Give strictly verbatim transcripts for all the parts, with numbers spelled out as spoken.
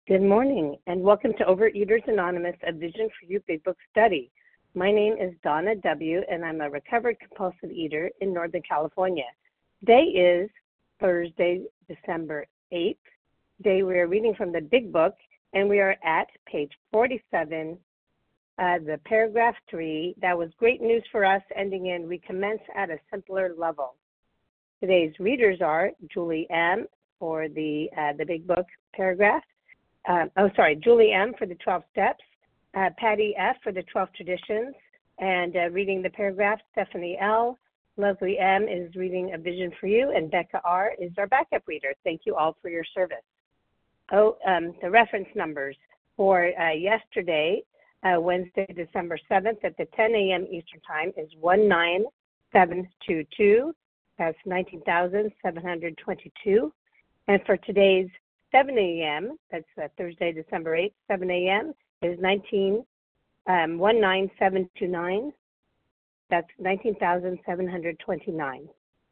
Good morning, and welcome to Overeaters Anonymous, a Vision for You Big Book study. My name is Donna W., and I'm a recovered compulsive eater in Northern California. Today is Thursday, December eighth. Today we are reading from the Big Book, and we are at page forty-seven, uh, the paragraph three. That was great news for us, ending in, we commence at a simpler level. Today's readers are Julie M. for the, uh, the Big Book paragraph. Uh, oh, sorry, Julie M. for the twelve steps, uh, Patty F. for the twelve traditions, and uh, reading the paragraph, Stephanie L. Leslie M. is reading A Vision for You, and Becca R. is our backup reader. Thank you all for your service. Oh, um, the reference numbers for uh, yesterday, uh, Wednesday, December seventh, at the ten a.m. Eastern Time is one nine seven two two. That's nineteen thousand seven hundred twenty-two. And for today's seven a.m., that's uh, Thursday, December eighth, seven a.m., is nineteen, um, one nine seven two nine. That's nineteen thousand seven hundred twenty-nine.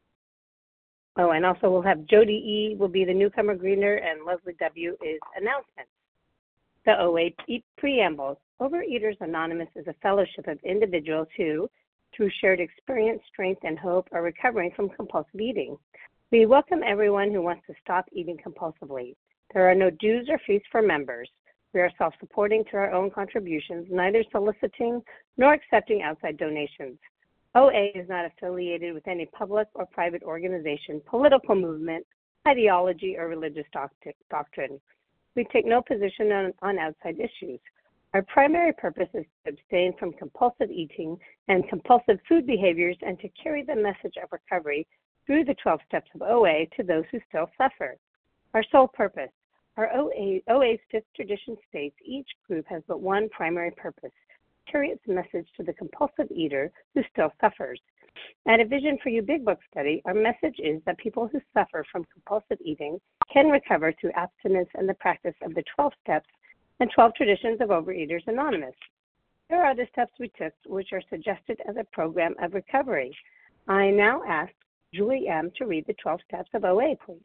Oh, and also we'll have Jody E. will be the newcomer greeter, and Leslie W. is announcements. The O A Preamble. Overeaters Anonymous is a fellowship of individuals who, through shared experience, strength, and hope, are recovering from compulsive eating. We welcome everyone who wants to stop eating compulsively. There are no dues or fees for members. We are self-supporting through our own contributions, neither soliciting nor accepting outside donations. O A is not affiliated with any public or private organization, political movement, ideology, or religious doctrine. We take no position on, on outside issues. Our primary purpose is to abstain from compulsive eating and compulsive food behaviors and to carry the message of recovery through the twelve steps of O A to those who still suffer. Our sole purpose. Our O A, O A's fifth tradition states each group has but one primary purpose, carry its message to the compulsive eater who still suffers. At A Vision for You Big Book study, our message is that people who suffer from compulsive eating can recover through abstinence and the practice of the twelve steps and twelve traditions of Overeaters Anonymous. There are the steps we took which are suggested as a program of recovery. I now ask Julie M. to read the twelve steps of O A, please.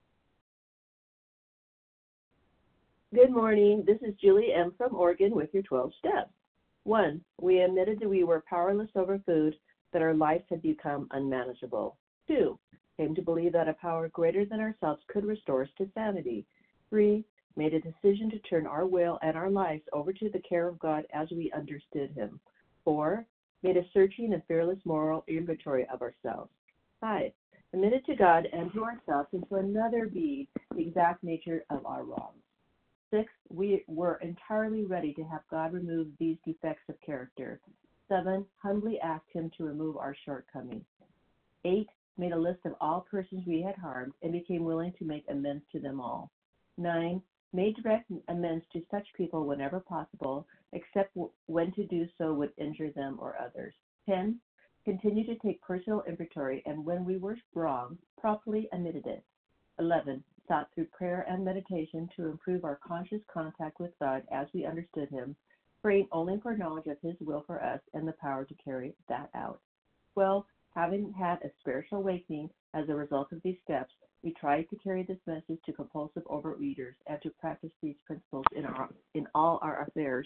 Good morning. This is Julie M. from Oregon with your twelve steps. One, we admitted that we were powerless over food, that our lives had become unmanageable. Two, came to believe that a power greater than ourselves could restore us to sanity. Three, made a decision to turn our will and our lives over to the care of God as we understood Him. Four, made a searching and fearless moral inventory of ourselves. Five, admitted to God and to ourselves and to another being the exact nature of our wrongs. Six, we were entirely ready to have God remove these defects of character. Seven, humbly asked Him to remove our shortcomings. Eight, made a list of all persons we had harmed and became willing to make amends to them all. Nine, made direct amends to such people whenever possible, except when to do so would injure them or others. Ten, continued to take personal inventory and when we were wrong, properly admitted it. Eleven, sought through prayer and meditation to improve our conscious contact with God as we understood Him, praying only for knowledge of His will for us and the power to carry that out. Twelve, having had a spiritual awakening as a result of these steps, we tried to carry this message to compulsive overeaters and to practice these principles in our in all our affairs.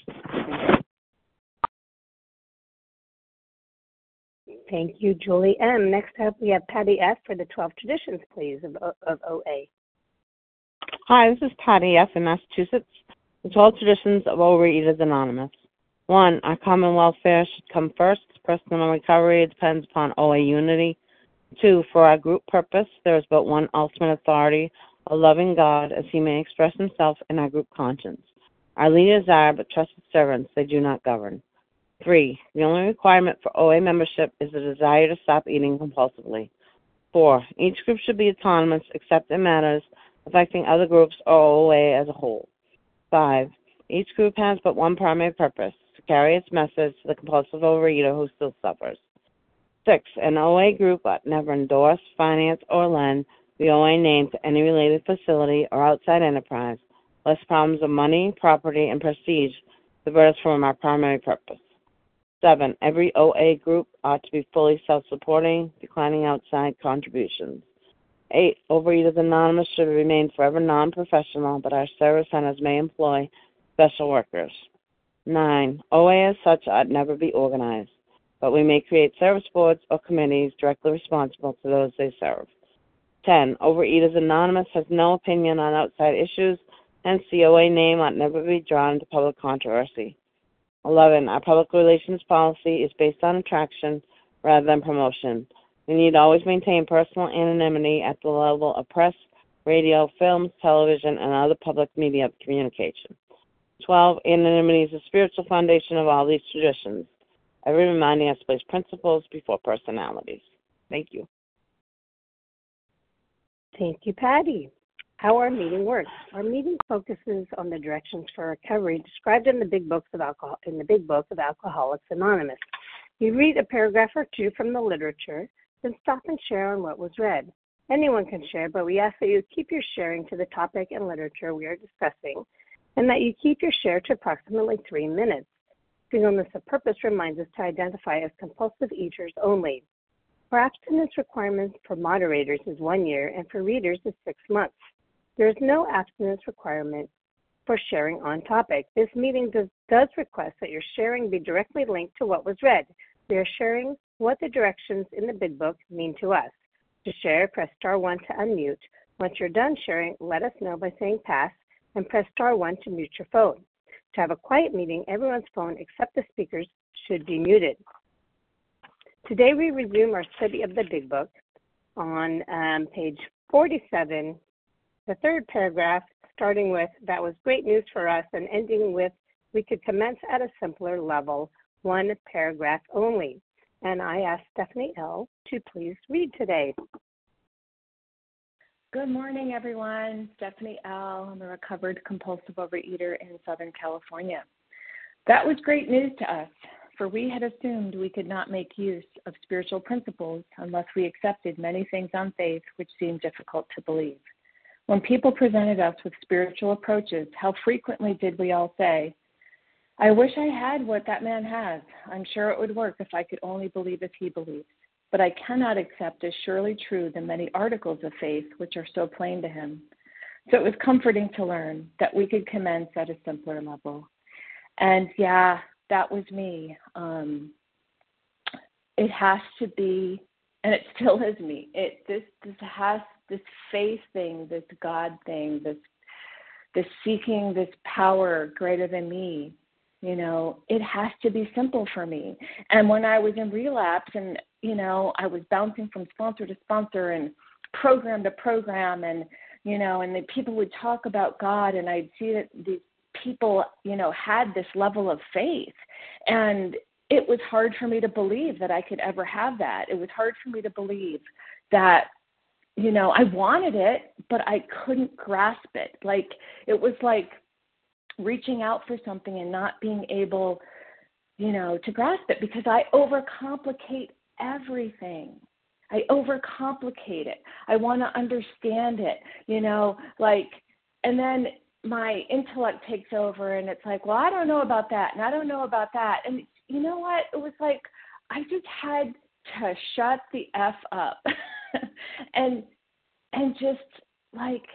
Thank you, Julie M. Next up, we have Patty F. for the twelve traditions, please, of, of O A. Hi, this is Patty F. in Massachusetts. The twelve traditions of Overeaters Anonymous. One, our common welfare should come first. Personal recovery depends upon O A unity. Two, for our group purpose, there is but one ultimate authority, a loving God, as He may express Himself in our group conscience. Our leaders are but trusted servants, they do not govern. Three, the only requirement for O A membership is the desire to stop eating compulsively. Four, each group should be autonomous except in matters affecting other groups or O A as a whole. Five, each group has but one primary purpose, to carry its message to the compulsive overeater who still suffers. Six, an O A group ought never endorse, finance, or lend the O A name to any related facility or outside enterprise, lest problems of money, property, and prestige divert us from our primary purpose. Seven, every O A group ought to be fully self-supporting, declining outside contributions. Eight, Overeaters Anonymous should remain forever non-professional, but our service centers may employ special workers. Nine, O A as such ought never be organized, but we may create service boards or committees directly responsible to those they serve. Ten, Overeaters Anonymous has no opinion on outside issues, hence the O A name ought never be drawn into public controversy. Eleven, our public relations policy is based on attraction rather than promotion. We need to always maintain personal anonymity at the level of press, radio, films, television, and other public media communication. Twelve, anonymity is the spiritual foundation of all these traditions, ever reminding us to place principles before personalities. Thank you. Thank you, Patty. How our meeting works. Our meeting focuses on the directions for recovery described in the Big Books of Alcohol in the Big Book of Alcoholics Anonymous. You read a paragraph or two from the literature, then stop and share on what was read. Anyone can share, but we ask that you keep your sharing to the topic and literature we are discussing, and that you keep your share to approximately three minutes. Singleness of purpose reminds us to identify as compulsive eaters only. Our abstinence requirement for moderators is one year, and for readers is six months. There is no abstinence requirement for sharing on topic. This meeting does, does request that your sharing be directly linked to what was read. We are sharing what the directions in the Big Book mean to us. To share, press star one to unmute. Once you're done sharing, let us know by saying pass, and press star one to mute your phone. To have a quiet meeting, everyone's phone except the speakers should be muted. Today we resume our study of the Big Book on um, page forty-seven, the third paragraph, starting with, that was great news for us, and ending with, we could commence at a simpler level, one paragraph only. And I asked Stephanie L. to please read today. Good morning, everyone. Stephanie L. I'm a recovered compulsive overeater in Southern California. That was great news to us, for we had assumed we could not make use of spiritual principles unless we accepted many things on faith which seemed difficult to believe. When people presented us with spiritual approaches, how frequently did we all say, I wish I had what that man has. I'm sure it would work if I could only believe as he believes. But I cannot accept as surely true the many articles of faith which are so plain to him. So it was comforting to learn that we could commence at a simpler level. And yeah, that was me. Um, it has to be, and it still is me. It this this has this faith thing, this God thing, this this seeking this power greater than me. You know, it has to be simple for me. And when I was in relapse and, you know, I was bouncing from sponsor to sponsor and program to program and, you know, and the people would talk about God and I'd see that these people, you know, had this level of faith. And it was hard for me to believe that I could ever have that. It was hard for me to believe that, you know, I wanted it, but I couldn't grasp it. Like, it was like reaching out for something and not being able, you know, to grasp it because I overcomplicate everything. I overcomplicate it. I want to understand it, you know, like, and then my intellect takes over and it's like, well, I don't know about that. And I don't know about that. And you know what? It was like, I just had to shut the F up and, and just like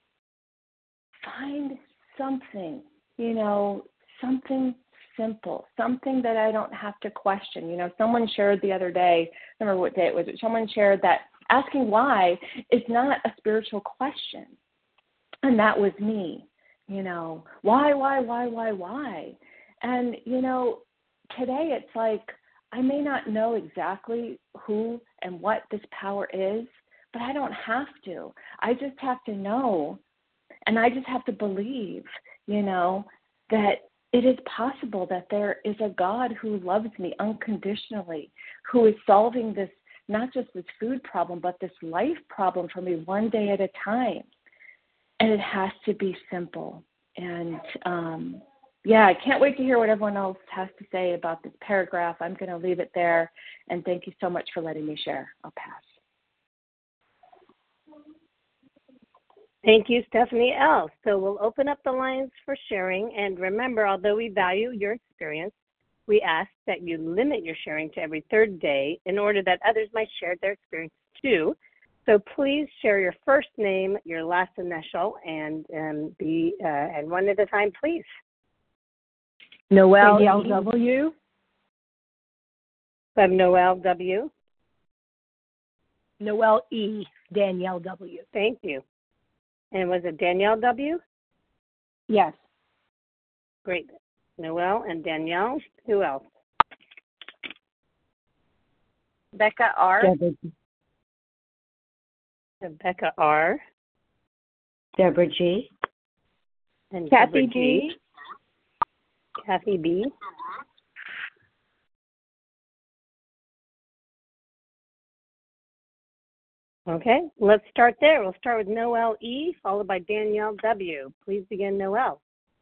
find something, you know, something simple, something that I don't have to question. You know, someone shared the other day, I don't remember what day it was, but someone shared that asking why is not a spiritual question. And that was me, you know, why, why, why, why, why? And, you know, today it's like, I may not know exactly who and what this power is, but I don't have to. I just have to know, and I just have to believe, you know, that it is possible that there is a God who loves me unconditionally, who is solving this, not just this food problem, but this life problem for me one day at a time. And it has to be simple. And, um, yeah, I can't wait to hear what everyone else has to say about this paragraph. I'm going to leave it there. And thank you so much for letting me share. I'll pass. Thank you, Stephanie L. So we'll open up the lines for sharing. And remember, although we value your experience, we ask that you limit your sharing to every third day in order that others might share their experience too. So please share your first name, your last initial, and um, be uh, and one at a time, please. Noelle L W. I'm Noelle W. Noelle E. Danielle W. Thank you. And was it Danielle W? Yes. Great. Noelle and Danielle. Who else? Becca R. Deborah, Rebecca R. Deborah G. And Kathy Deborah G. B. Kathy B. Okay, let's start there. We'll start with Noelle E, followed by Danielle W. Please begin, Noelle.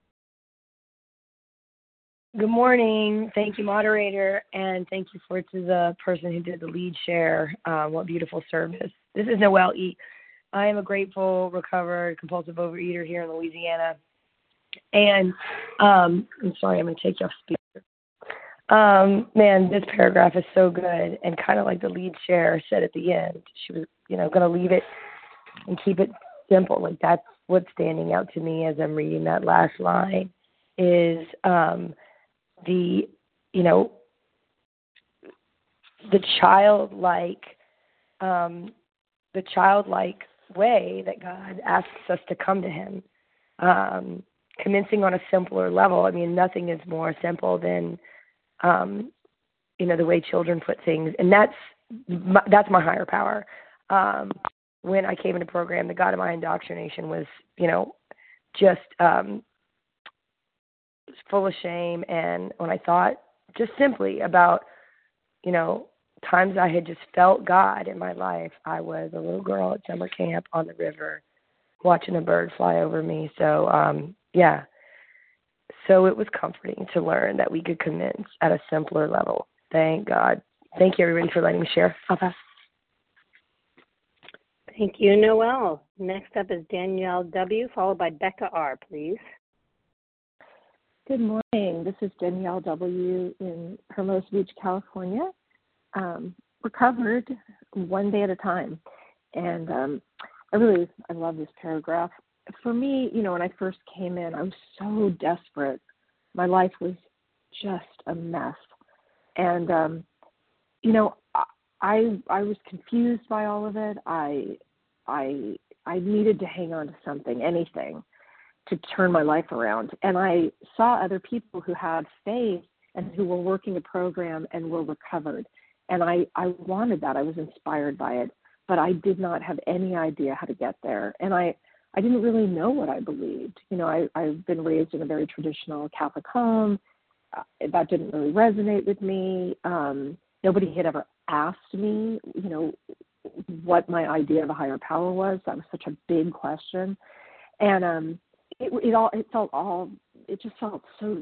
Good morning. Thank you, moderator, and thank you for to the person who did the lead share. Um, what beautiful service. This is Noelle E. I am a grateful, recovered, compulsive overeater here in Louisiana. And um, I'm sorry, I'm going to take you off speaker. Um, man, this paragraph is so good, and kind of like the lead share said at the end, she was, you know, going to leave it and keep it simple. Like that's what's standing out to me as I'm reading that last line is um, the, you know, the childlike, um, the childlike way that God asks us to come to Him, um, commencing on a simpler level. I mean, nothing is more simple than Um, you know, the way children put things, and that's my, that's my higher power. Um, when I came into program, the God of my indoctrination was, you know, just um, full of shame. And when I thought just simply about, you know, times I had just felt God in my life, I was a little girl at summer camp on the river watching a bird fly over me. So, um, yeah. So it was comforting to learn that we could commence at a simpler level. Thank God. Thank you, everybody, for letting me share. I'll pass. Thank you, Noelle. Next up is Danielle W., followed by Becca R., please. Good morning. This is Danielle W. in Hermosa Beach, California. Um, recovered one day at a time. And um, I really, I love this paragraph. For me, you know, when I first came in, I was so desperate. My life was just a mess. And, um, you know, I I was confused by all of it. I I I needed to hang on to something, anything, to turn my life around. And I saw other people who had faith and who were working a program and were recovered. And I, I wanted that. I was inspired by it. But I did not have any idea how to get there. And I I didn't really know what I believed. You know, I, I've been raised in a very traditional Catholic home. Uh, that didn't really resonate with me. Um, nobody had ever asked me, you know, what my idea of a higher power was. That was such a big question. And um, it, it all, it felt all, it just felt so,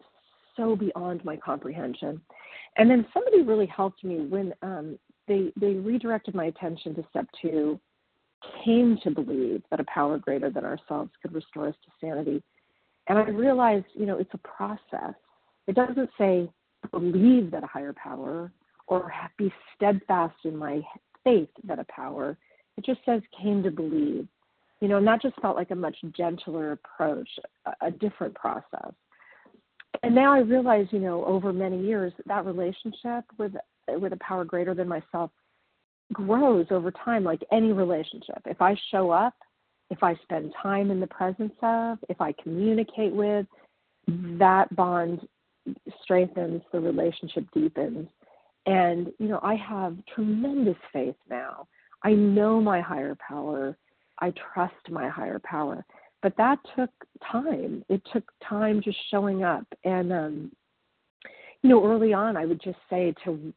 so beyond my comprehension. And then somebody really helped me when um, they, they redirected my attention to step two, came to believe that a power greater than ourselves could restore us to sanity. And I realized, you know, it's a process. It doesn't say believe that a higher power or be steadfast in my faith that a power. It just says came to believe. You know, and that just felt like a much gentler approach, a, a different process. And now I realize, you know, over many years, that relationship with with a power greater than myself grows over time, like any relationship. If I show up, if I spend time in the presence of, if I communicate with, that bond strengthens, the relationship deepens. And, you know, I have tremendous faith now. I know my higher power. I trust my higher power. But that took time. It took time just showing up. And, um, you know, early on, I would just say to,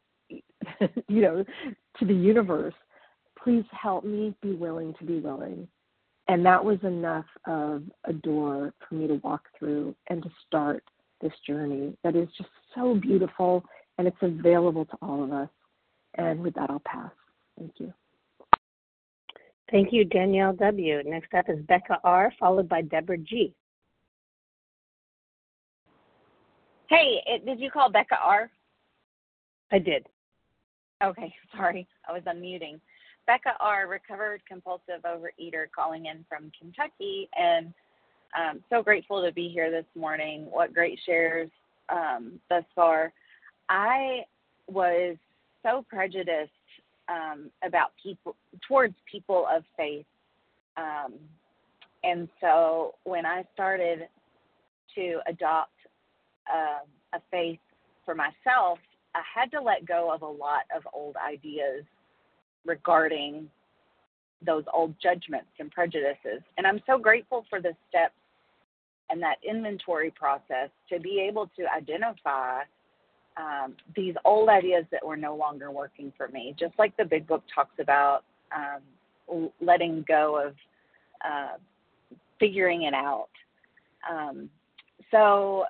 you know, to the universe, please help me be willing to be willing. And that was enough of a door for me to walk through and to start this journey that is just so beautiful, and it's available to all of us. And with that, I'll pass. Thank you. Thank you, Danielle W. Next up is Becca R., followed by Deborah G. Hey, it, did you call Becca R? I did. Okay, sorry. I was unmuting. Becca R., recovered compulsive overeater, calling in from Kentucky, and um, so grateful to be here this morning. What great shares um, thus far. I was so prejudiced um, about people, towards people of faith, um, and so when I started to adopt uh, a faith for myself, I had to let go of a lot of old ideas regarding those old judgments and prejudices. And I'm so grateful for the steps and that inventory process to be able to identify um, these old ideas that were no longer working for me, just like the Big Book talks about um, letting go of uh, figuring it out. Um, so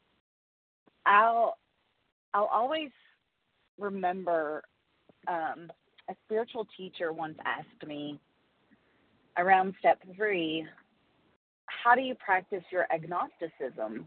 I'll I'll always remember um, a spiritual teacher once asked me around step three, how do you practice your agnosticism?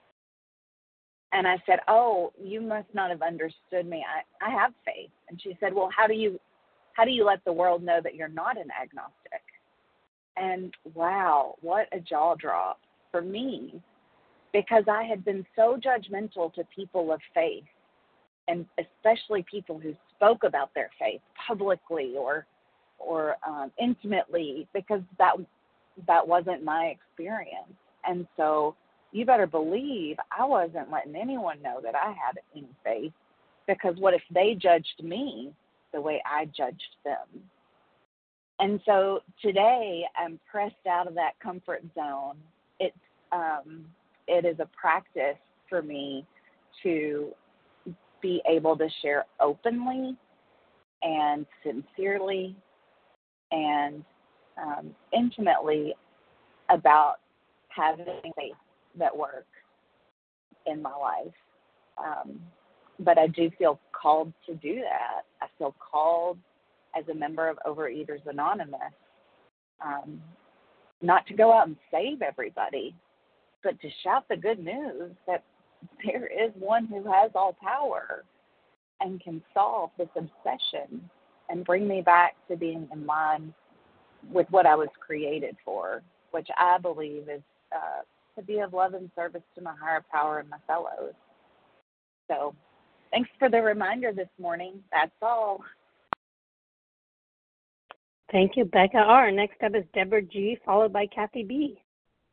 And I said, oh, you must not have understood me. I, I have faith. And she said, well, how do you how do you let the world know that you're not an agnostic? And wow, what a jaw drop for me, because I had been so judgmental to people of faith, and especially people who spoke about their faith publicly or or um, intimately, because that that wasn't my experience. And so you better believe I wasn't letting anyone know that I had any faith, because what if they judged me the way I judged them? And so today I'm pressed out of that comfort zone. It's um, it is a practice for me to be able to share openly and sincerely and um, intimately about having faith that works in my life. Um, but I do feel called to do that. I feel called as a member of Overeaters Anonymous, um, not to go out and save everybody, but to shout the good news that there is one who has all power and can solve this obsession and bring me back to being in line with what I was created for, which I believe is uh, to be of love and service to my higher power and my fellows. So thanks for the reminder this morning. That's all. Thank you, Becca R. Next up is Deborah G., followed by Kathy B.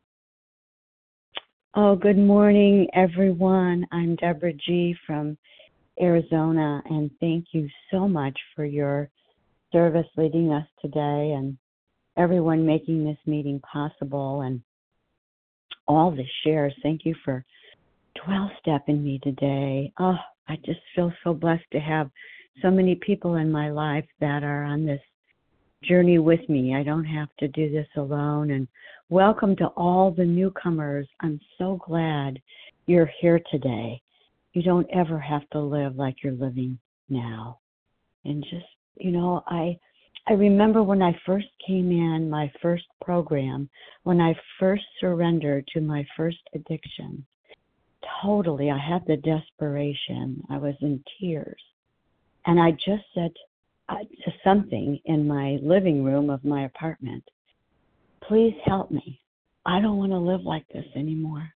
Oh, good morning, everyone. I'm Deborah G. from Arizona, and thank you so much for your service leading us today and everyone making this meeting possible and all the shares. Thank you for twelve-stepping me today. Oh, I just feel so blessed to have so many people in my life that are on this journey with me. I don't have to do this alone. And welcome to all the newcomers. I'm so glad you're here today. You don't ever have to live like you're living now. And just, you know, I I remember when I first came in, my first program, when I first surrendered to my first addiction. Totally, I had the desperation. I was in tears. And I just said uh, to something in my living room of my apartment, please help me. I don't want to live like this anymore.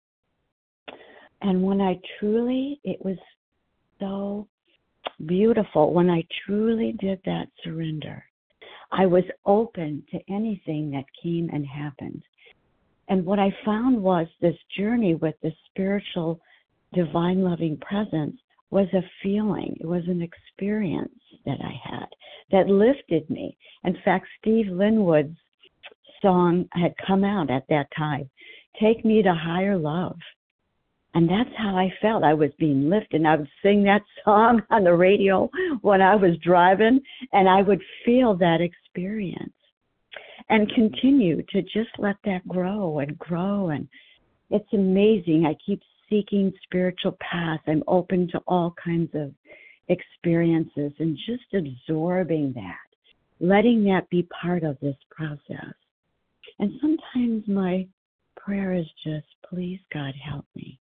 And when I truly, it was so beautiful, when I truly did that surrender, I was open to anything that came and happened. And what I found was this journey with the spiritual, divine, loving presence was a feeling. It was an experience that I had that lifted me. In fact, Steve Linwood's song had come out at that time, Take Me to Higher Love. And that's how I felt. I was being lifted. And I would sing that song on the radio when I was driving, and I would feel that experience and continue to just let that grow and grow. And it's amazing. I keep seeking spiritual paths. I'm open to all kinds of experiences and just absorbing that, letting that be part of this process. And sometimes my prayer is just, please, God, help me.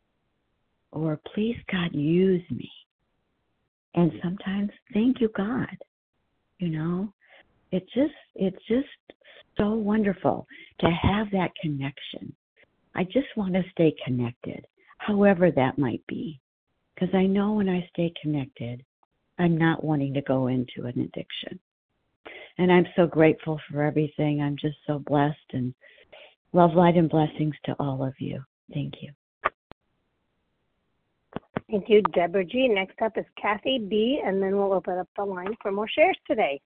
Or please, God, use me. And sometimes, thank you, God. You know, It just it's just so wonderful to have that connection. I just want to stay connected, however that might be, because I know when I stay connected, I'm not wanting to go into an addiction. And I'm so grateful for everything. I'm just so blessed, and love, light, and blessings to all of you. Thank you. Thank you, Deborah G. Next up is Kathy B., and then we'll open up the line for more shares today.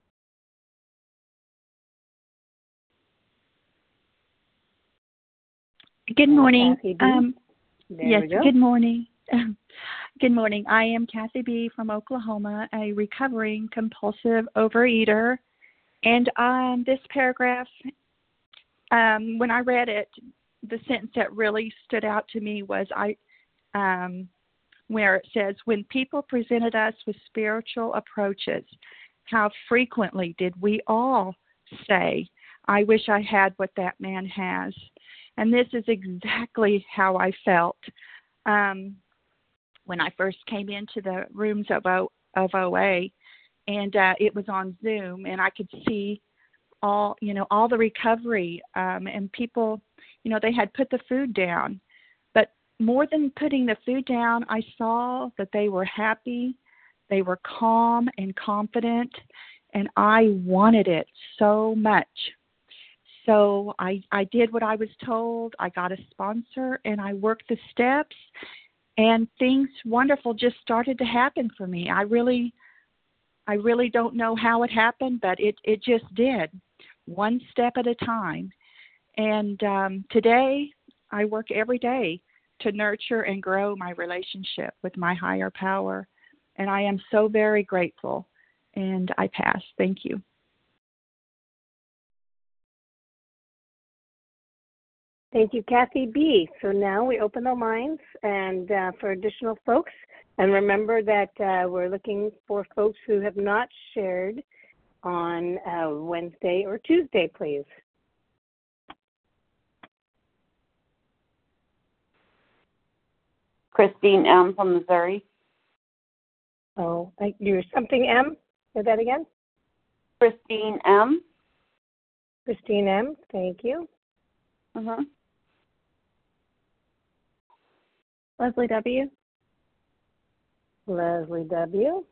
Good morning. Kathy B. Um, there yes, we go. good morning. Good morning. I am Kathy B. from Oklahoma, a recovering compulsive overeater. And um, this paragraph, um, when I read it, the sentence that really stood out to me was I, um, where it says, when people presented us with spiritual approaches, how frequently did we all say, I wish I had what that man has. And this is exactly how I felt um, when I first came into the rooms of, o, of O A, and uh, it was on Zoom, and I could see all, you know, all the recovery, um, and people, you know, they had put the food down. But more than putting the food down, I saw that they were happy, they were calm and confident, and I wanted it so much. So I, I did what I was told. I got a sponsor, and I worked the steps, and things wonderful just started to happen for me. I really, I really don't know how it happened, but it, it just did, one step at a time. And um, today, I work every day to nurture and grow my relationship with my higher power, and I am so very grateful. And I pass. Thank you. Thank you, Kathy B. So now we open the lines and uh, for additional folks. And remember that uh, we're looking for folks who have not shared on uh, Wednesday or Tuesday, please. Christine M. from Missouri. Oh, I, you're something M? Say that again. Christine M. Christine M. Thank you. Mm-hmm. Leslie W. Leslie W.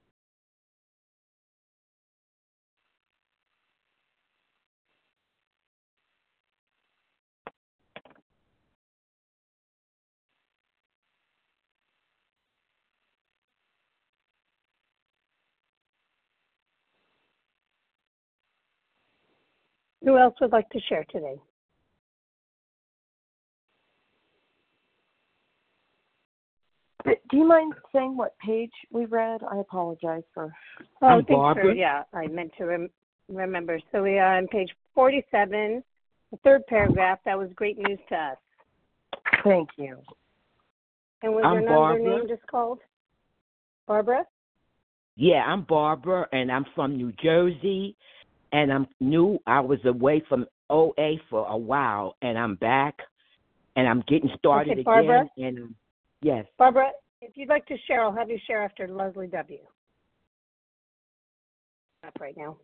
Who else would like to share today? Do you mind saying what page we read? I apologize for. Oh, I'm thanks Barbara. for, yeah, I meant to rem- remember. So we are on page forty-seven, the third paragraph. That was great news to us. Thank you. And was I'm there another Barbara. name just called? Barbara? Yeah, I'm Barbara, and I'm from New Jersey, and I'm new. I was away from O A for a while, and I'm back, and I'm getting started Okay, Barbara? again. And um, yes, Barbara, if you'd like to share, I'll have you share after Leslie W. Up right now.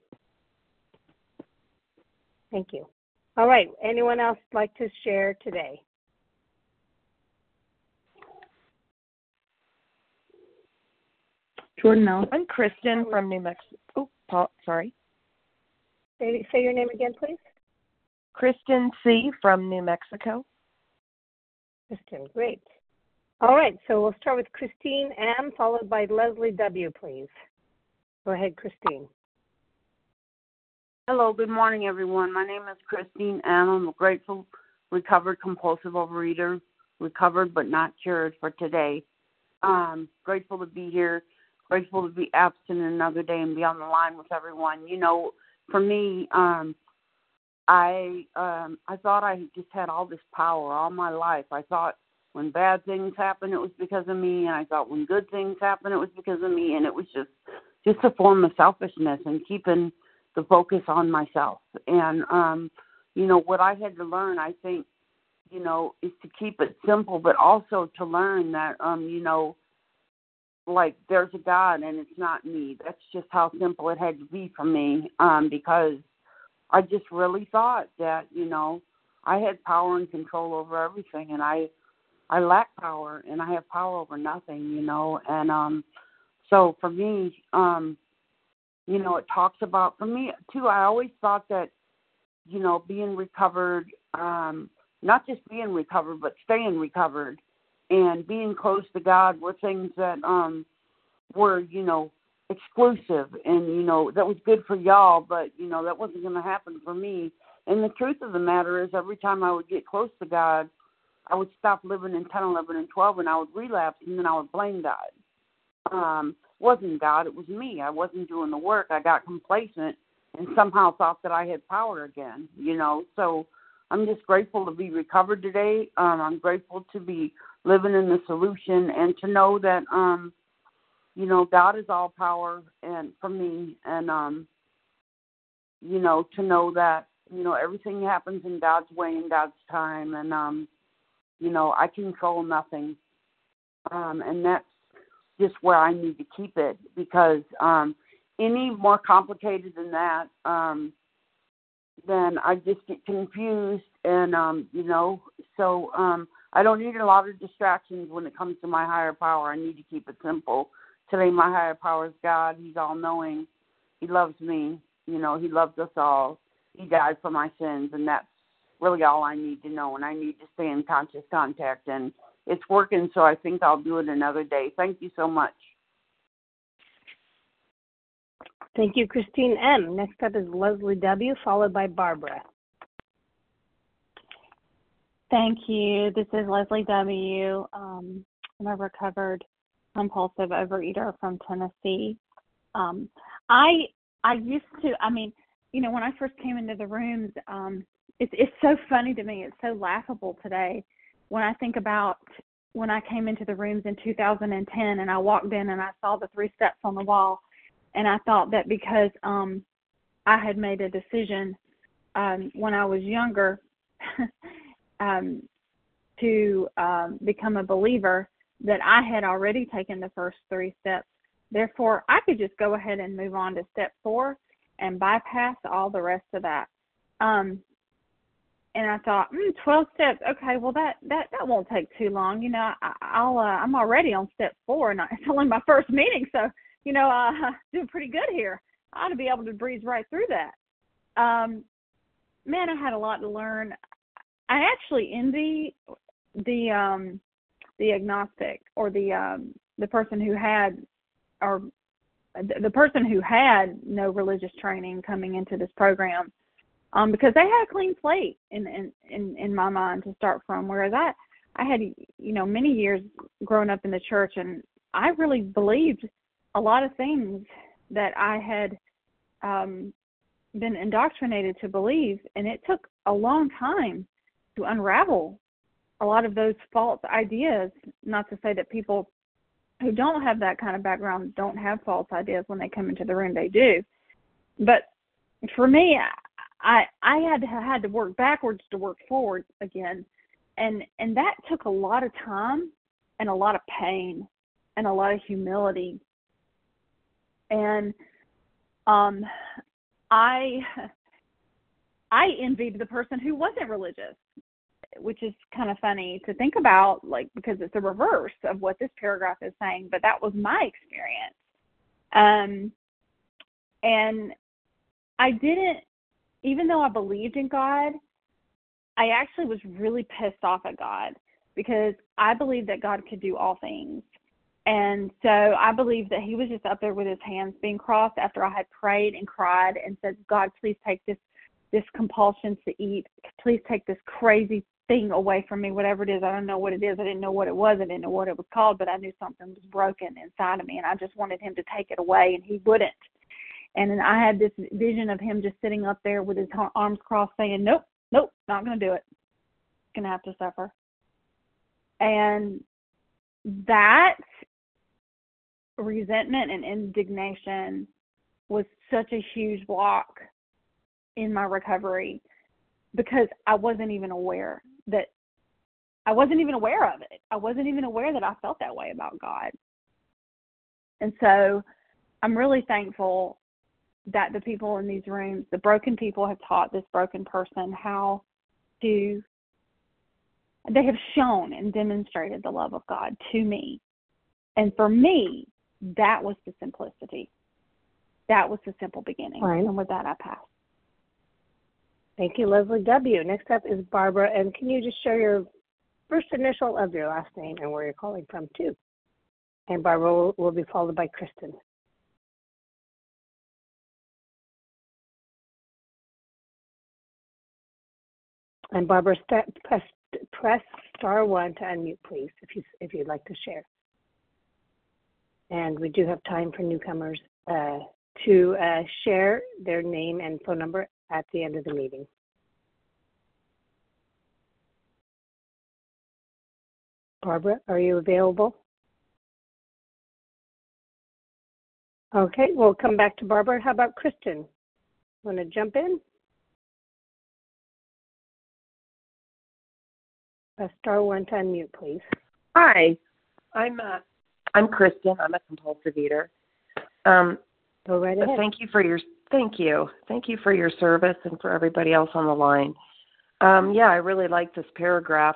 Thank you. All right. Anyone else like to share today? Jordan L. I'm Kristen from New Mexico. Oh, Paul, sorry. Say, say your name again, please. Kristen C. from New Mexico. Kristen, great. All right, so we'll start with Christine M., followed by Leslie W., please. Go ahead, Christine. Hello, good morning, everyone. My name is Christine M. I'm a grateful, recovered compulsive overeater, recovered but not cured for today. Um, grateful to be here, grateful to be absent another day and be on the line with everyone. You know, for me, um, I um, I thought I just had all this power all my life. I thought when bad things happened, it was because of me, and I thought when good things happened, it was because of me, and it was just just a form of selfishness and keeping the focus on myself. And, um, you know, what I had to learn, I think, you know, is to keep it simple, but also to learn that, um, you know, like there's a God and it's not me. That's just how simple it had to be for me, um, because I just really thought that, you know, I had power and control over everything, and I I lack power, and I have power over nothing, you know. And um, so for me, um, you know, it talks about, for me, too, I always thought that, you know, being recovered, um, not just being recovered, but staying recovered and being close to God were things that um, were, you know, exclusive, and, you know, that was good for y'all, but, you know, that wasn't going to happen for me. And the truth of the matter is, every time I would get close to God, I would stop living in ten, eleven, and twelve, and I would relapse, and then I would blame God. Um, it wasn't God, it was me. I wasn't doing the work. I got complacent and somehow thought that I had power again, you know. So I'm just grateful to be recovered today. Um, I'm grateful to be living in the solution and to know that, um, you know, God is all power and for me, and, um, you know, to know that, you know, everything happens in God's way, in God's time, and, um, you know, I control nothing, um, and that's just where I need to keep it, because um, any more complicated than that, um, then I just get confused, and, um, you know, so um, I don't need a lot of distractions when it comes to my higher power. I need to keep it simple. Today, my higher power is God. He's all-knowing. He loves me. You know, he loves us all. He died for my sins, and that's really all I need to know, and I need to stay in conscious contact, and it's working, so I think I'll do it another day. Thank you so much. Thank you, Christine M. Next up is Leslie W., followed by Barbara. Thank you. This is Leslie W. Um, I'm a recovered compulsive overeater from Tennessee. Um, I I used to, I mean, you know, when I first came into the rooms, um, it's it's so funny to me. It's so laughable today when I think about when I came into the rooms in two thousand ten and I walked in and I saw the three steps on the wall, and I thought that because um, I had made a decision um, when I was younger um, to um, become a believer, that I had already taken the first three steps. Therefore, I could just go ahead and move on to step four and bypass all the rest of that. Um, and I thought, mm, twelve steps. Okay, well that, that, that won't take too long. You know, I, I'll uh, I'm already on step four, and it's only my first meeting, so you know, uh, doing pretty good here. I ought to be able to breeze right through that. Um, man, I had a lot to learn. I actually envy the um, the agnostic, or the um, the person who had, or the person who had no religious training coming into this program, um, because they had a clean slate in, in, in, in my mind to start from, whereas I, I had, you know, many years growing up in the church, and I really believed a lot of things that I had um, been indoctrinated to believe, and it took a long time to unravel a lot of those false ideas. Not to say that people who don't have that kind of background don't have false ideas when they come into the room. They do. But for me, I I had to, had to work backwards to work forward again. And and that took a lot of time and a lot of pain and a lot of humility. And um, I I envied the person who wasn't religious, which is kind of funny to think about, like, because it's the reverse of what this paragraph is saying, but that was my experience. Um, and I didn't, even though I believed in God, I actually was really pissed off at God, because I believed that God could do all things. And so I believed that he was just up there with his hands being crossed after I had prayed and cried and said, God, please take this, this compulsion to eat. Please take this crazy thing away from me, whatever it is. I don't know what it is. I didn't know what it was. I didn't know what it was called, but I knew something was broken inside of me, and I just wanted him to take it away, and he wouldn't. And then I had this vision of him just sitting up there with his arms crossed saying, nope, nope, not going to do it. Going to have to suffer. And that resentment and indignation was such a huge block in my recovery, because I wasn't even aware that I wasn't even aware of it. I wasn't even aware that I felt that way about God. And so I'm really thankful that the people in these rooms, the broken people, have taught this broken person how to, they have shown and demonstrated the love of God to me. And for me, that was the simplicity. That was the simple beginning. Fine. And with that, I pass. Thank you, Leslie W. Next up is Barbara. And can you just share your first initial of your last name and where you're calling from, too? And Barbara will, will be followed by Kristen. And Barbara, st- press, press star one to unmute, please, if, you, if you'd like to share. And we do have time for newcomers uh, to uh, share their name and phone number at the end of the meeting. Barbara, are you available? Okay, we'll come back to Barbara. How about Kristen? Want to jump in? Uh, star one to unmute, please. Hi, I'm uh, I'm Kristen. I'm a compulsive eater. Um, Go right ahead. Thank you for your thank you, thank you for your service and for everybody else on the line. Um, yeah, I really like this paragraph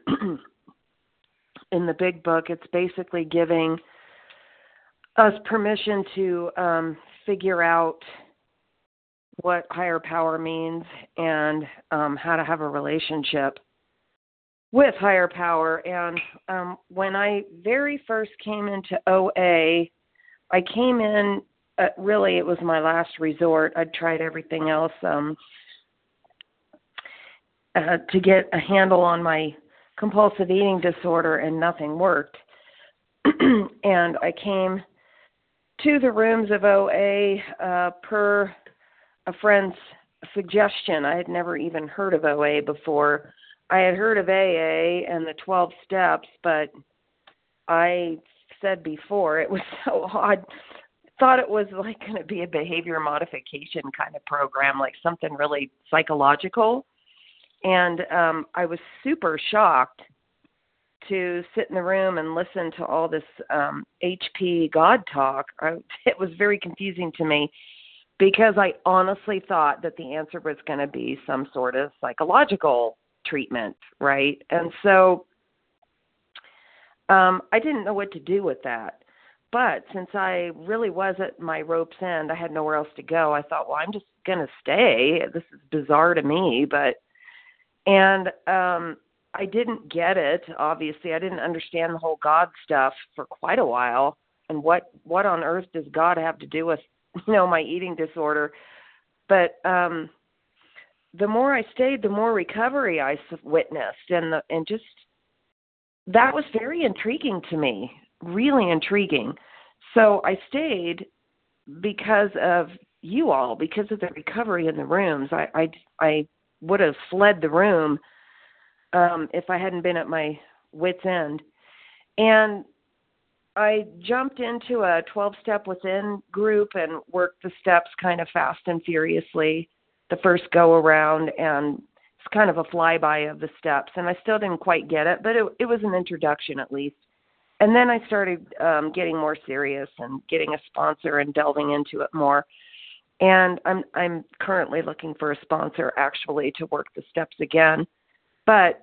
in the big book. It's basically giving us permission to um, figure out what higher power means and um, how to have a relationship with higher power. And um, when I very first came into O A, I came in, uh, really it was my last resort. I'd tried everything else um, uh, to get a handle on my compulsive eating disorder, and nothing worked. And I came to the rooms of O A uh, per a friend's suggestion. I had never even heard of O A before. I had heard of A A and the twelve steps, but I said before, it was so odd. Thought it was like going to be a behavior modification kind of program, like something really psychological. And um, I was super shocked to sit in the room and listen to all this um, H P God talk. I, it was very confusing to me because I honestly thought that the answer was going to be some sort of psychological treatment, right? And so um, I didn't know what to do with that. But since I really was at my rope's end, I had nowhere else to go. I thought, well, I'm just going to stay. This is bizarre to me, but and um, I didn't get it. Obviously, I didn't understand the whole God stuff for quite a while. And what what on earth does God have to do with, you know, my eating disorder? But um, the more I stayed, the more recovery I witnessed, and the, and just that was very intriguing to me, really intriguing. So I stayed because of you all, because of the recovery in the rooms. I I, I would have fled the room um, if I hadn't been at my wit's end. And I jumped into a twelve-step within group and worked the steps kind of fast and furiously the first go around, and it's kind of a flyby of the steps. And I still didn't quite get it, but it, it was an introduction at least. And then I started um, getting more serious and getting a sponsor and delving into it more. And I'm I'm currently looking for a sponsor actually to work the steps again. But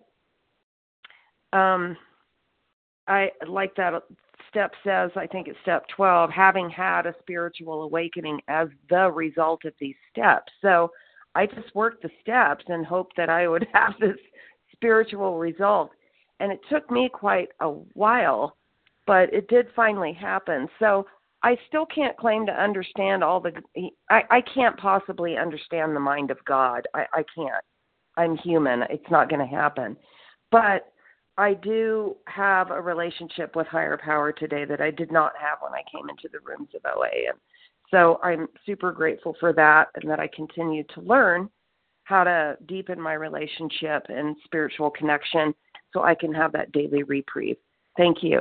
um, I like that step says, I think it's step twelve, having had a spiritual awakening as the result of these steps. So I just worked the steps and hoped that I would have this spiritual result. And it took me quite a while, but it did finally happen. So I still can't claim to understand all the, I, I can't possibly understand the mind of God. I, I can't. I'm human. It's not going to happen. But I do have a relationship with higher power today that I did not have when I came into the rooms of O A. And so I'm super grateful for that, and that I continue to learn how to deepen my relationship and spiritual connection so I can have that daily reprieve. Thank you.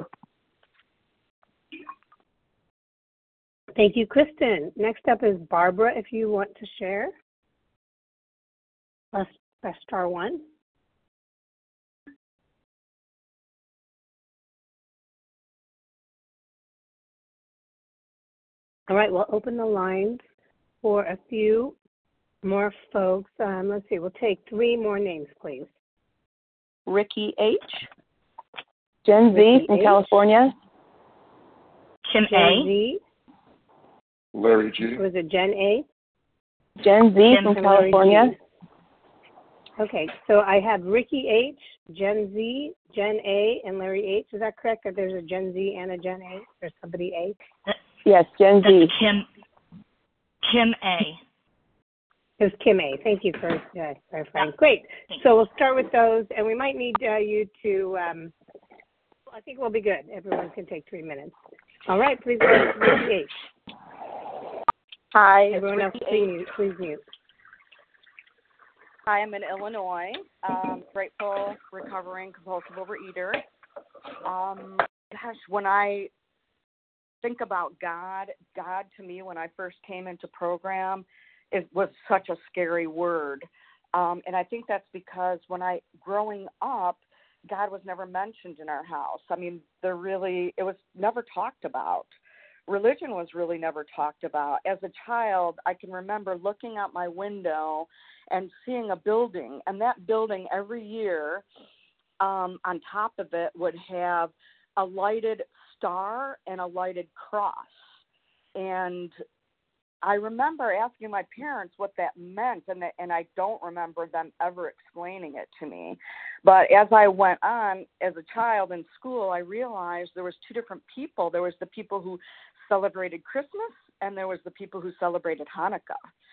Thank you, Kristen. Next up is Barbara, if you want to share. Press, press star one. All right, we'll open the lines for a few more folks. Um, let's see, we'll take three more names, please. Ricky H. Jen Z Ricky from H. California. Kim Jen A. Z. Larry G. Was it Jen A? Jen Z Jen from And Larry California. G. Okay, so I have Ricky H, Jen Z, Jen A, and Larry H. Is that correct? Or there's a Jen Z and a Jen A? There's somebody A? Yes, Jen Z. That's Kim. Kim A. It's Kim A. Thank you for uh, clarifying. Great. So we'll start with those, and we might need uh, you to, um, I think we'll be good. Everyone can take three minutes. All right, please go ahead, Ricky H. Hi. Everyone else, please mute. Please mute. Hi, I'm in Illinois. Um, grateful, recovering, compulsive overeater. Um, gosh, when I think about God, God to me, when I first came into program, it was such a scary word. Um, and I think that's because when I, growing up, God was never mentioned in our house. I mean, there really, it was never talked about. Religion was really never talked about. As a child, I can remember looking out my window and seeing a building, and that building every year um, on top of it would have a lighted star and a lighted cross. And I remember asking my parents what that meant, and, that, and I don't remember them ever explaining it to me. But as I went on as a child in school, I realized there was two different people. There was the people who celebrated Christmas, and there was the people who celebrated Hanukkah.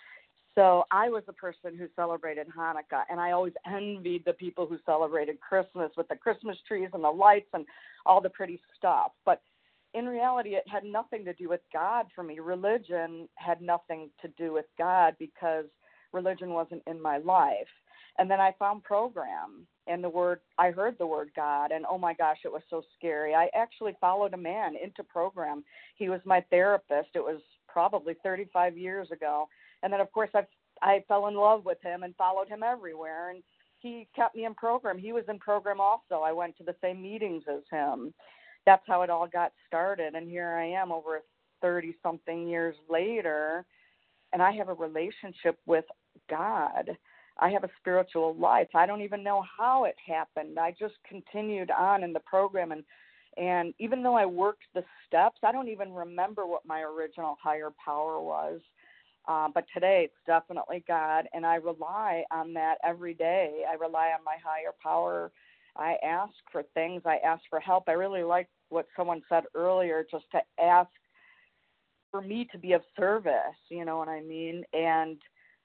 So I was the person who celebrated Hanukkah, and I always envied the people who celebrated Christmas with the Christmas trees and the lights and all the pretty stuff. But in reality, it had nothing to do with God for me. Religion had nothing to do with God because religion wasn't in my life. And then I found program, and the word, I heard the word God, and oh my gosh, it was so scary. I actually followed a man into program. He was my therapist. It was probably thirty-five years ago. And then, of course, I I fell in love with him and followed him everywhere. And he kept me in program. He was in program also. I went to the same meetings as him. That's how it all got started. And here I am over thirty-something years later, and I have a relationship with God. I have a spiritual life. I don't even know how it happened. I just continued on in the program. And, and even though I worked the steps, I don't even remember what my original higher power was. Uh, but today it's definitely God, and I rely on that every day. I rely on my higher power. I ask for things. I ask for help. I really like what someone said earlier, just to ask for me to be of service, you know what I mean? And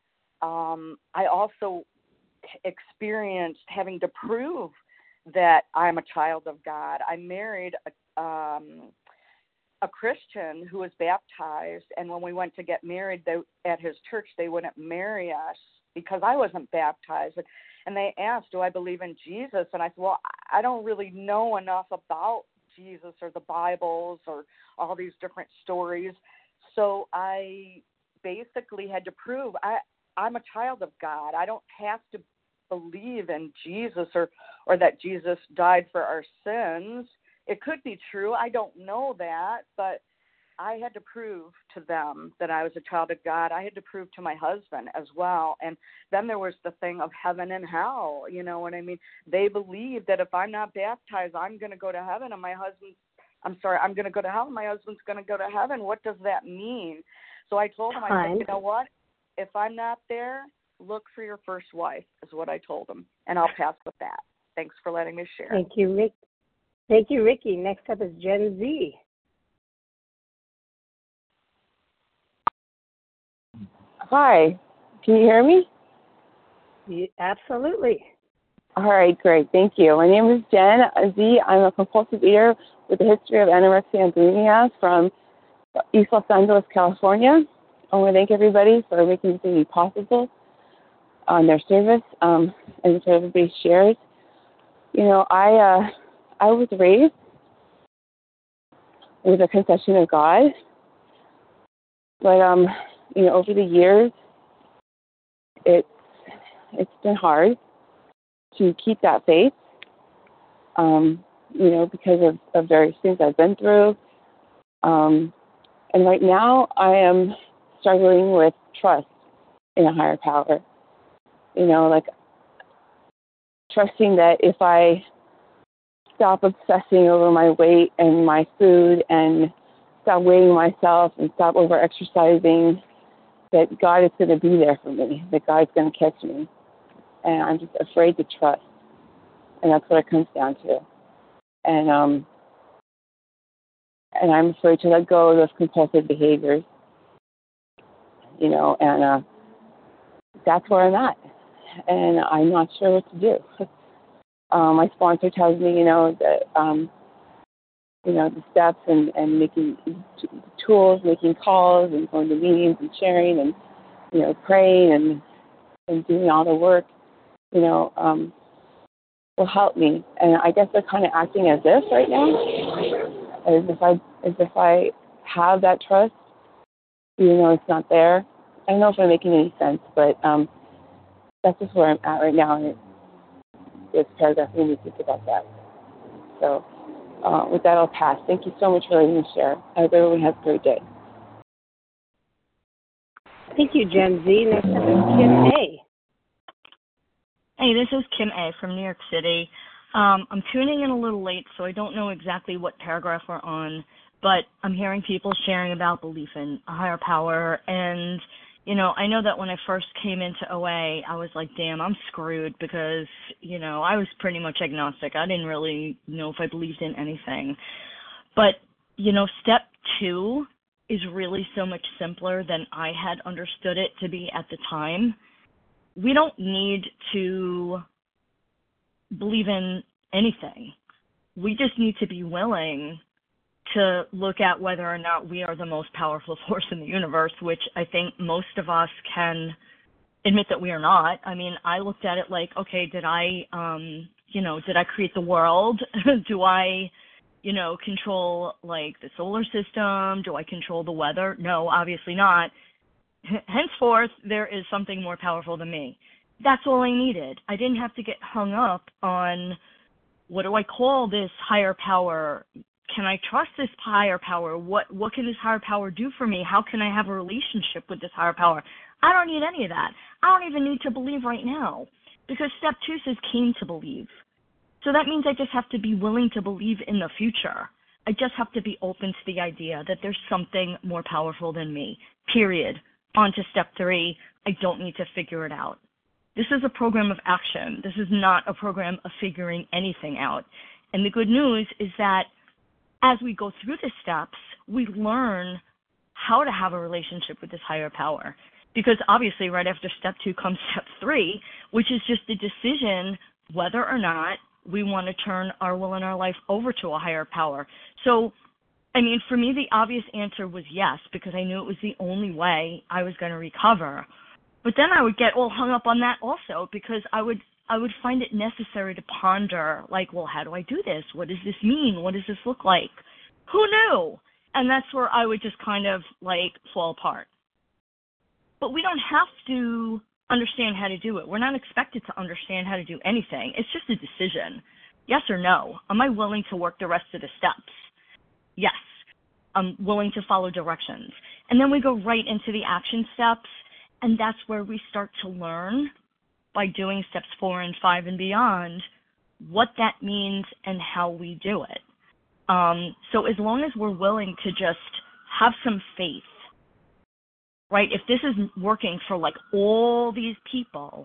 um, I also experienced having to prove that I'm a child of God. I married a um a Christian who was baptized, and when we went to get married they, at his church, they wouldn't marry us because I wasn't baptized. And they asked, do I believe in Jesus? And I said, well, I don't really know enough about Jesus or the Bibles or all these different stories. So I basically had to prove I, I'm a child of God. I don't have to believe in Jesus or, or that Jesus died for our sins. It could be true. I don't know that, but I had to prove to them that I was a child of God. I had to prove to my husband as well. And then there was the thing of heaven and hell. You know what I mean? They believe that if I'm not baptized, I'm going to go to heaven, and my husband, I'm sorry, I'm going to go to hell, and my husband's going to go to heaven. What does that mean? So I told him, I said, you know what? If I'm not there, look for your first wife, is what I told him. And I'll pass with that. Thanks for letting me share. Thank you, Rick. Thank you, Ricky. Next up is Gen Z. Hi. Can you hear me? Yeah, absolutely. All right, great. Thank you. My name is Jen Z. I'm a compulsive eater with a history of anorexia and bulimia from East Los Angeles, California. I want to thank everybody for making this meeting possible on their service um, and for everybody shares. You know, I uh, I was raised with a confession of God, but um, you know, over the years, it's it's been hard to keep that faith. Um, you know, because of, of various things I've been through. Um, And right now, I am struggling with trust in a higher power. You know, like trusting that if I stop obsessing over my weight and my food and stop weighing myself and stop over-exercising, that God is going to be there for me, that God's going to catch me. And I'm just afraid to trust. And that's what it comes down to. And um, and I'm afraid to let go of those compulsive behaviors, you know, and uh, that's where I'm at. And I'm not sure what to do. um, my sponsor tells me, you know, that, um, you know, the steps and, and making t- tools, making calls and going to meetings and sharing and, you know, praying and, and doing all the work, you know, um, will help me. And I guess they're kind of acting as if right now, as if I, as if I have that trust, even though it's not there. I don't know if I'm making any sense, but um, that's just where I'm at right now. And it, this paragraph made me think about that. So uh, with that, I'll pass. Thank you so much for letting me share. I hope everyone has a great day. Thank you, Gen Z. Next up is Kim A. Hey, this is Kim A. from New York City. Um, I'm tuning in a little late, so I don't know exactly what paragraph we're on, but I'm hearing people sharing about belief in a higher power. And, you know, I know that when I first came into O A, I was like, damn, I'm screwed because, you know, I was pretty much agnostic. I didn't really know if I believed in anything. But, you know, step two is really so much simpler than I had understood it to be at the time. We don't need to believe in anything. We just need to be willing to look at whether or not we are the most powerful force in the universe, which I think most of us can admit that we are not. I mean, I looked at it like, okay, did I, um, you know, did I create the world? Do I, you know, control like the solar system? Do I control the weather? No, obviously not. Henceforth, there is something more powerful than me. That's all I needed. I didn't have to get hung up on, what do I call this higher power? Can I trust this higher power? What what can this higher power do for me? How can I have a relationship with this higher power? I don't need any of that. I don't even need to believe right now, because step two says came to believe. So that means I just have to be willing to believe in the future. I just have to be open to the idea that there's something more powerful than me, period. On to step three, I don't need to figure it out. This is a program of action. This is not a program of figuring anything out. And the good news is that as we go through the steps, we learn how to have a relationship with this higher power. Because obviously right after step two comes step three, which is just the decision whether or not we want to turn our will and our life over to a higher power. So, I mean, for me, the obvious answer was yes, because I knew it was the only way I was going to recover. But then I would get all hung up on that also, because I would I would find it necessary to ponder, like, well, how do I do this? What does this mean? What does this look like? Who knew? And that's where I would just kind of, like, fall apart. But we don't have to understand how to do it. We're not expected to understand how to do anything. It's just a decision. Yes or no? Am I willing to work the rest of the steps? Yes. I'm willing to follow directions. And then we go right into the action steps, and that's where we start to learn by doing steps four and five and beyond what that means and how we do it. Um, so as long as we're willing to just have some faith, right? If this is working for like all these people,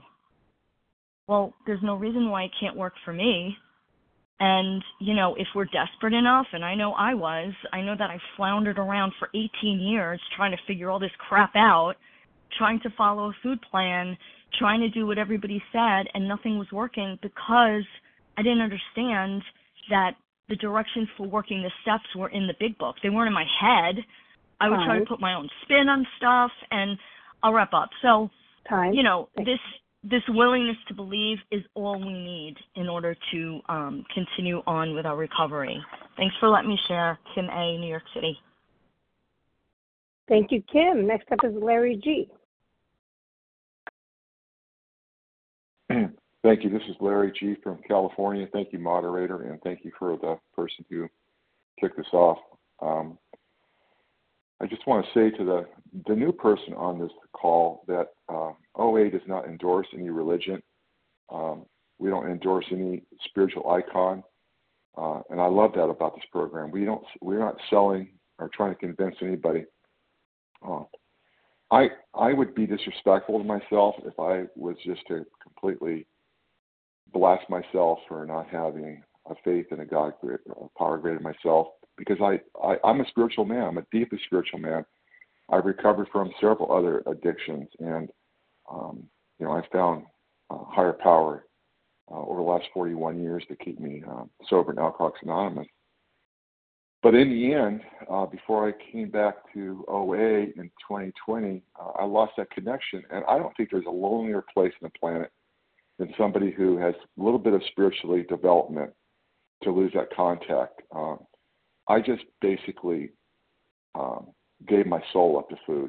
well, there's no reason why it can't work for me. And, you know, if we're desperate enough, and I know I was, I know that I floundered around for eighteen years trying to figure all this crap out, trying to follow a food plan, trying to do what everybody said, and nothing was working because I didn't understand that the directions for working the steps were in the big book. They weren't in my head. I would Time. try to put my own spin on stuff, and I'll wrap up. So, Time. you know, Thanks. this this willingness to believe is all we need in order to um, continue on with our recovery. Thanks for letting me share. Kim A., New York City. Thank you, Kim. Next up is Larry G. Thank you. This is Larry G. from California. Thank you, moderator, and thank you for the person who kicked us off. Um, I just want to say to the, the new person on this call that uh, O A does not endorse any religion. Um, we don't endorse any spiritual icon. Uh, and I love that about this program. We don't, we're not selling or trying to convince anybody. Uh, I I would be disrespectful to myself if I was just to completely blast myself for not having a faith in a God, a power greater than myself, because I, I, I'm a spiritual man. I'm a deeply spiritual man. I've recovered from several other addictions, and um, you know, I found uh, higher power uh, over the last forty-one years to keep me uh, sober in Alcoholics Anonymous. But in the end, uh, before I came back to O A in twenty twenty, uh, I lost that connection. And I don't think there's a lonelier place on the planet than somebody who has a little bit of spiritually development to lose that contact. Um, I just basically um, gave my soul up to food.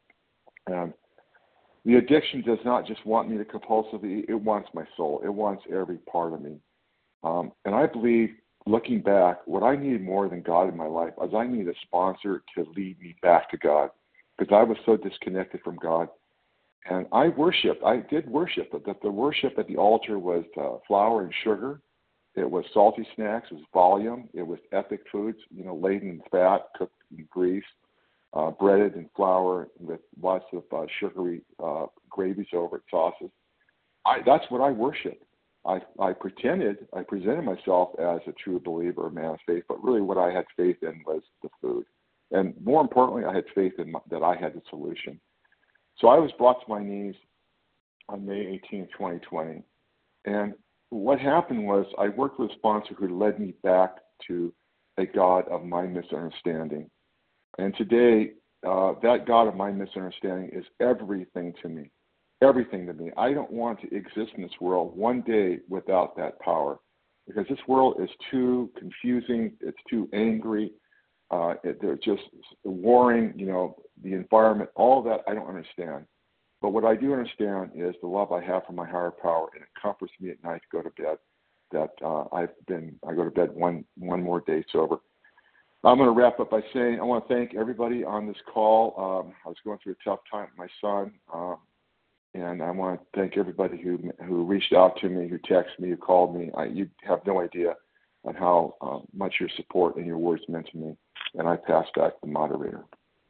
And the addiction does not just want me to compulsively eat, it wants my soul. It wants every part of me. Um, and I believe, looking back, what I needed more than God in my life is I needed a sponsor to lead me back to God, because I was so disconnected from God. And I worshiped. I did worship, but the, the worship at the altar was uh, flour and sugar. It was salty snacks. It was volume. It was ethnic foods, you know, laden in fat, cooked in grease, uh, breaded in flour with lots of uh, sugary uh, gravies over it, sauces. I, that's what I worshiped. I, I pretended, I presented myself as a true believer, a man of faith, but really what I had faith in was the food. And more importantly, I had faith in my, that I had the solution. So I was brought to my knees on May eighteenth, twenty twenty. And what happened was I worked with a sponsor who led me back to a God of my misunderstanding. And today, uh, that God of my misunderstanding is everything to me. Everything to me. I don't want to exist in this world one day without that power, because this world is too confusing. It's too angry. Uh, it, they're just warring, you know, the environment, all of that I don't understand. But what I do understand is the love I have for my higher power, and it comforts me at night to go to bed. That uh, I've been, I go to bed one one more day sober. I'm going to wrap up by saying I want to thank everybody on this call. Um, I was going through a tough time with my son. Um, And I want to thank everybody who who reached out to me, who texted me, who called me. I, you have no idea on how uh, much your support and your words meant to me. And I pass back to the moderator.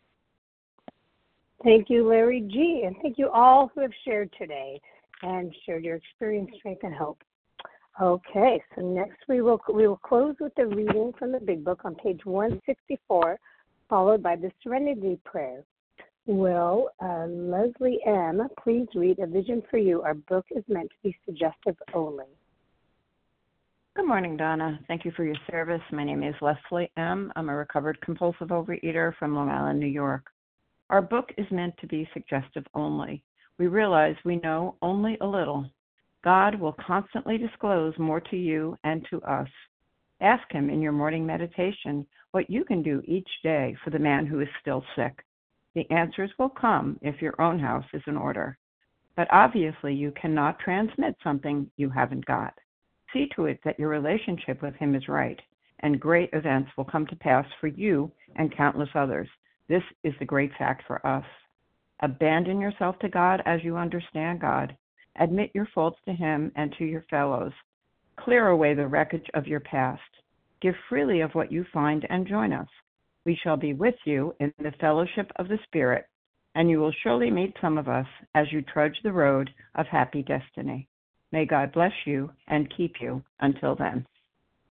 Thank you, Larry G. And thank you all who have shared today and shared your experience, strength, and hope. Okay, so next we will we will close with the reading from the Big Book on page one sixty-four, followed by the Serenity Prayer. Will uh, Leslie M. please read A Vision for You? Our book is meant to be suggestive only. Good morning, Donna. Thank you for your service. My name is Leslie M. I'm a recovered compulsive overeater from Long Island, New York. Our book is meant to be suggestive only. We realize we know only a little. God will constantly disclose more to you and to us. Ask Him in your morning meditation what you can do each day for the man who is still sick. The answers will come if your own house is in order. But obviously you cannot transmit something you haven't got. See to it that your relationship with Him is right, and great events will come to pass for you and countless others. This is the great fact for us. Abandon yourself to God as you understand God. Admit your faults to Him and to your fellows. Clear away the wreckage of your past. Give freely of what you find and join us. We shall be with you in the fellowship of the Spirit, and you will surely meet some of us as you trudge the road of happy destiny. May God bless you and keep you until then.